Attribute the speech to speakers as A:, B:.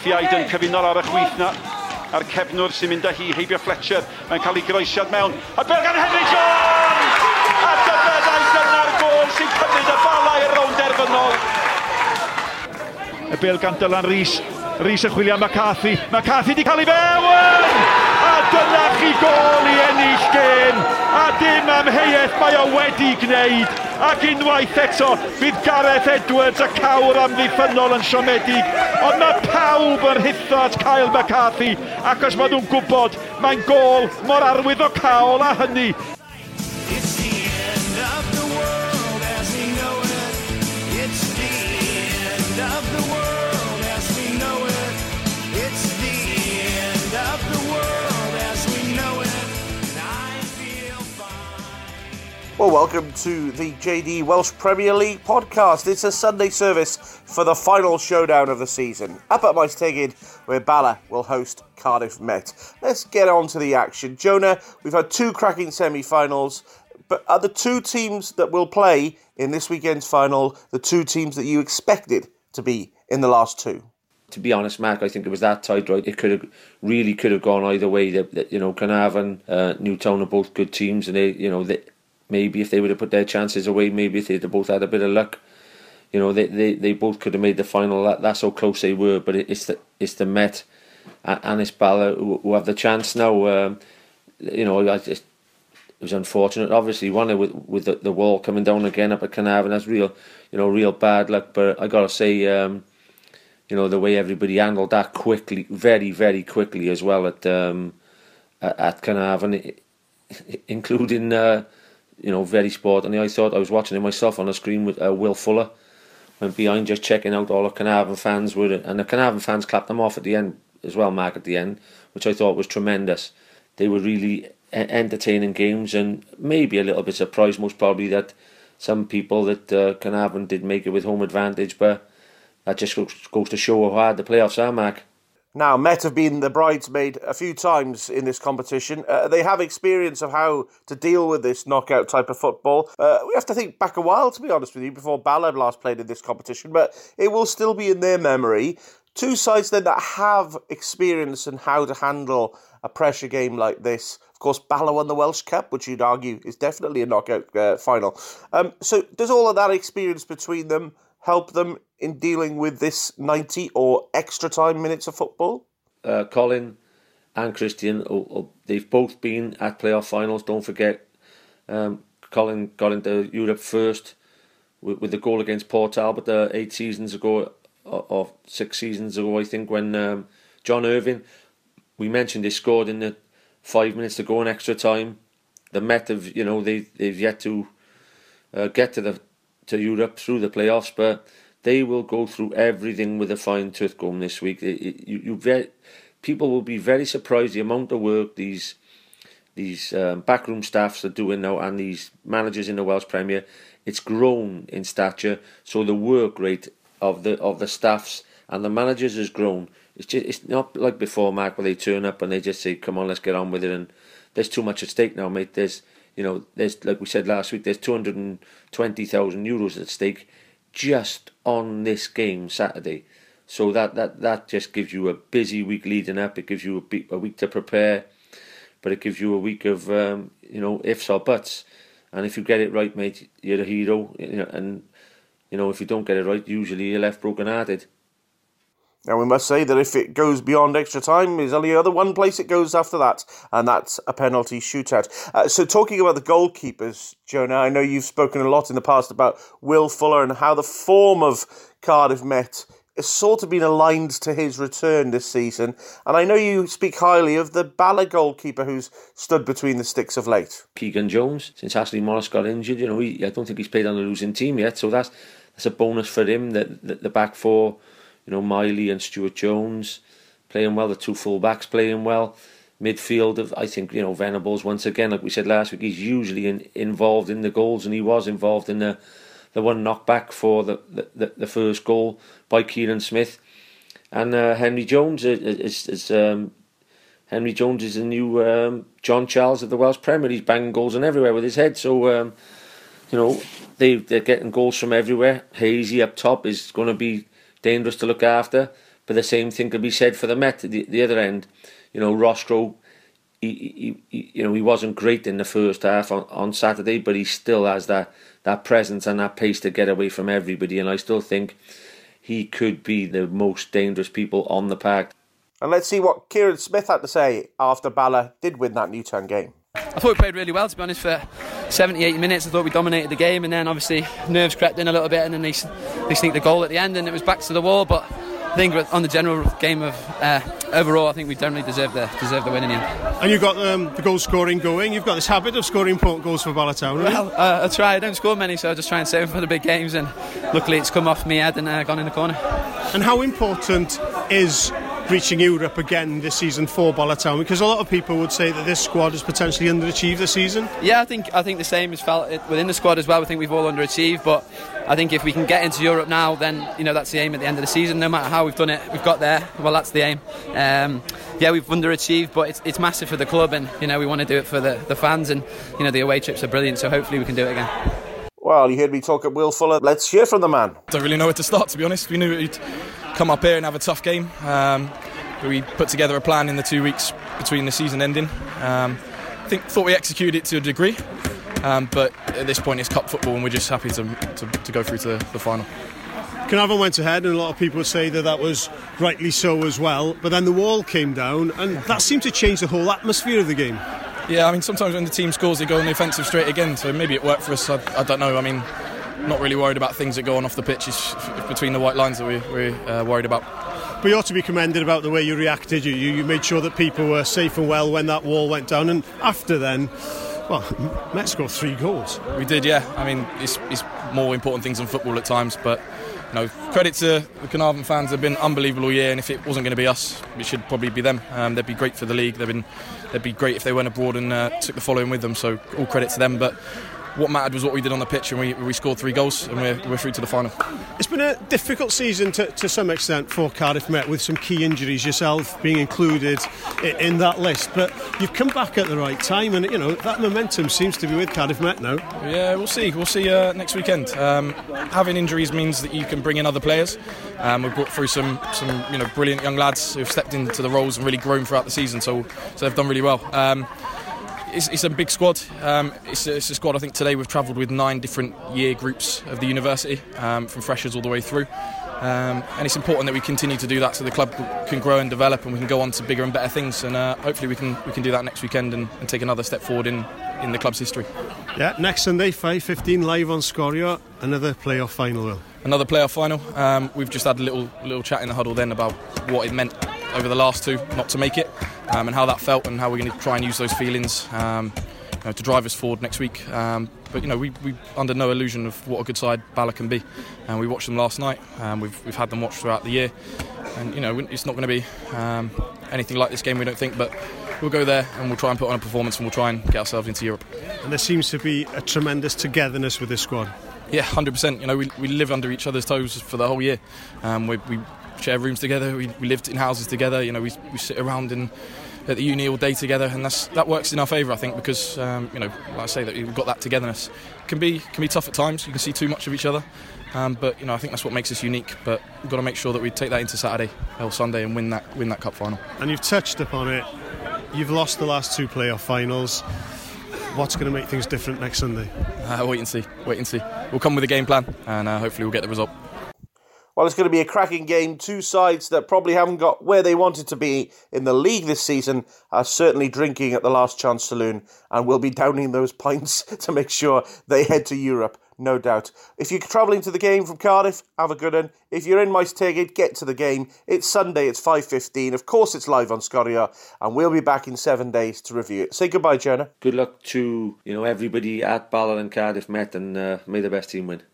A: Fiaid yn cyfuno'r ar y chwith na a'r cefnwr sy'n mynd â hi heibio Fletcher. Mae'n cael ei groesiad mewn. A bel gan Henry Jones! A dyfeddau dyna'r gol sy'n cymryd y bala i'r rownd derfynol. Y bel gan Dylan Rees. Rees yn chwilio McCarthy. McCarthy di cael ei fewn! A dyna chi gol i ennill gêm. A dim amheuaeth mae o wedi gwneud. Ac unwaith eto, bydd Gareth Edwards y cawr amddiffynol yn siomedig. Ond mae pawb yn hitho at Kyle McCarthy, ac os maen nhw'n gwybod, mae'n gol mor arwyddocaol â hynny.
B: Well, welcome to the JD Welsh Premier League podcast. It's a Sunday service for the final showdown of the season. Up at Maes Tegid, where Bala will host Cardiff Met. Let's get on to the action. Jonah, we've had two cracking semi-finals, but are the two teams that will play in this weekend's final the two teams that you expected to be in the last two?
C: To be honest, Mark, I think it was that tight, right? It could have gone either way. Carnarvon, Newtown are both good teams, and maybe if they would have put their chances away, maybe if they'd have both had a bit of luck, they both could have made the final. That's how close they were. But it's the Met and it's Bala who have the chance now. It was unfortunate. Obviously, one with the wall coming down again up at Carnarvon. That's real bad luck. But I gotta say, the way everybody handled that quickly, very very quickly as well at Carnarvon, including. Very sporting. I thought I was watching it myself on the screen with Will Fuller. Went behind just checking out all the Carnarvon fans with it. And the Carnarvon fans clapped them off at the end as well, Mark, at the end, which I thought was tremendous. They were really entertaining games, and maybe a little bit surprised, most probably, that some people that Carnarvon did make it with home advantage, but that just goes to show how hard the playoffs are, Mark.
B: Now, Met have been the bridesmaid a few times in this competition. They have experience of how to deal with this knockout type of football. We have to think back a while, to be honest with you, before Bala last played in this competition, but it will still be in their memory. Two sides then that have experience in how to handle a pressure game like this. Of course, Bala won the Welsh Cup, which you'd argue is definitely a knockout final. So does all of that experience between them help them in dealing with this 90 or extra time minutes of football?
C: Colin and Christian, they've both been at playoff finals. Don't forget, Colin got into Europe first with the goal against Port Talbot 8 seasons ago, or 6 seasons ago, I think, when John Irving, we mentioned, they scored in the 5 minutes to go in extra time. The Met have, they've yet to get to Europe through the playoffs, but they will go through everything with a fine tooth comb this week. People will be very surprised the amount of work these backroom staffs are doing now, and these managers in the Welsh Premier. It's grown in stature, so the work rate of the staffs and the managers has grown. It's not like before, Mark, where they turn up and they just say, "Come on, let's get on with it." And there's too much at stake now, mate. There's like we said last week, there's €220,000 at stake just on this game Saturday. So that just gives you a busy week leading up. It gives you a week to prepare, but it gives you a week of ifs or buts. And if you get it right, mate, you're a hero. And if you don't get it right, usually you're left broken-hearted.
B: Now, we must say that if it goes beyond extra time, there's only one place it goes after that, and that's a penalty shootout. So talking about the goalkeepers, Jonah, I know you've spoken a lot in the past about Will Fuller and how the form of Cardiff Met has sort of been aligned to his return this season. And I know you speak highly of the Bala goalkeeper who's stood between the sticks of late.
C: Keegan Jones, since Ashley Morris got injured, I don't think he's played on the losing team yet, so that's a bonus for him. The back four, Miley and Stuart Jones playing well, the two full-backs playing well. Midfield, I think, Venables, once again, like we said last week, he's usually involved in the goals, and he was involved in the one knockback for the first goal by Kieran Smith. And Henry Jones is Henry Jones is the new John Charles of the Welsh Premier. He's banging goals in everywhere with his head. So, they're getting goals from everywhere. Hazy up top is going to be dangerous to look after. but the same thing could be said for the Met. The other end, Roscoe, he wasn't great in the first half on Saturday, but he still has that presence and that pace to get away from everybody, and I still think he could be the most dangerous people on the park.
B: And let's see what Kieran Smith had to say after Bala did win that Newtown game.
D: I thought we played really well, to be honest, for 70, 80 minutes. I thought we dominated the game, and then obviously nerves crept in a little bit, and then they sneaked the goal at the end, and it was back to the wall. But I think on the general game of overall, I think we generally deserve the win in the end.
E: And you've got the goal scoring going. You've got this habit of scoring important goals for Bala Town.
D: Well, I try. I don't score many, so I just try and save them for the big games, and luckily it's come off my head and gone in the corner.
E: And how important is reaching Europe again this season for Bala Town? Because a lot of people would say that this squad has potentially underachieved this season. Yeah,
D: I think the same is felt within the squad as well. I think we've all underachieved, but I think if we can get into Europe now, then that's the aim at the end of the season. No matter how we've done it, we've got there. Well, that's the aim. We've underachieved, but it's massive for the club, and we want to do it for the fans, and the away trips are brilliant, so hopefully we can do it again.
B: Well, you heard me talk at Will Fuller. Let's hear from the man.
F: Don't really know where to start, to be honest. We knew we'd come up here and have a tough game. We put together a plan in the 2 weeks between the season ending. Thought we executed it to a degree, but at this point it's cup football, and we're just happy to go through to the final.
E: Carnarvon went ahead, and a lot of people would say that was rightly so as well, but then the wall came down, and that seemed to change the whole atmosphere of the game.
F: Yeah, I mean, sometimes when the team scores they go on the offensive straight again, so maybe it worked for us. I don't know. I mean, not really worried about things that go on off the pitch. It's between the white lines that we're worried about.
E: But you ought to be commended about the way you reacted. You made sure that people were safe and well when that wall went down, and after then, well, Met scored 3 goals.
F: We did, yeah. I mean, it's more important things than football at times, but credit to the Carnarvon fans. They've been an unbelievable year, and if it wasn't going to be us, it should probably be them. They'd be great for the league. They'd be great if they went abroad and took the following with them, so all credit to them. But what mattered was what we did on the pitch, and we scored 3 goals, and we're through to the final.
E: It's been a difficult season to some extent for Cardiff Met, with some key injuries, yourself being included in that list, but you've come back at the right time, and that momentum seems to be with Cardiff Met now.
F: Yeah, we'll see next weekend. Having injuries means that you can bring in other players. We've brought through some brilliant young lads who've stepped into the roles and really grown throughout the season, so they've done really well. It's a big squad. It's a squad. I think today we've travelled with 9 different year groups of the university, from freshers all the way through. And it's important that we continue to do that, so the club can grow and develop, and we can go on to bigger and better things. And hopefully we can do that next weekend and take another step forward in the club's history.
E: Yeah, next Sunday, 5:15 live on Scorio. Another playoff final, Will.
F: Another playoff final. We've just had a little chat in the huddle then about what it meant over the last 2 not to make it, and how that felt, and how we're going to try and use those feelings to drive us forward next week. But we under no illusion of what a good side Bala can be, and we watched them last night. We've had them watched throughout the year, and it's not going to be anything like this game, we don't think, but we'll go there and we'll try and put on a performance, and we'll try and get ourselves into Europe.
E: And there seems to be a tremendous togetherness with this squad.
F: Yeah, 100%. We live under each other's toes for the whole year. We share rooms together. We lived in houses together. We sit around at the uni all day together, and that works in our favour, I think, because like I say, that we've got that togetherness. It can be tough at times. You can see too much of each other, but I think that's what makes us unique. But we've got to make sure that we take that into Saturday or Sunday and win that cup final. And
E: you've touched upon it. You've lost the last 2 playoff finals. What's going to make things different next Sunday?
F: Wait and see. We'll come with a game plan, and hopefully we'll get the result.
B: Well, it's going to be a cracking game. 2 sides that probably haven't got where they wanted to be in the league this season are certainly drinking at the Last Chance Saloon, and will be downing those pints to make sure they head to Europe, no doubt. If you're travelling to the game from Cardiff, have a good one. If you're in Maes Tegid, get to the game. It's Sunday, it's 5:15. Of course, it's live on Scorio, and we'll be back in 7 days to review it. Say goodbye, Jonah.
C: Good luck to everybody at Bala and Cardiff Met, and may the best team win.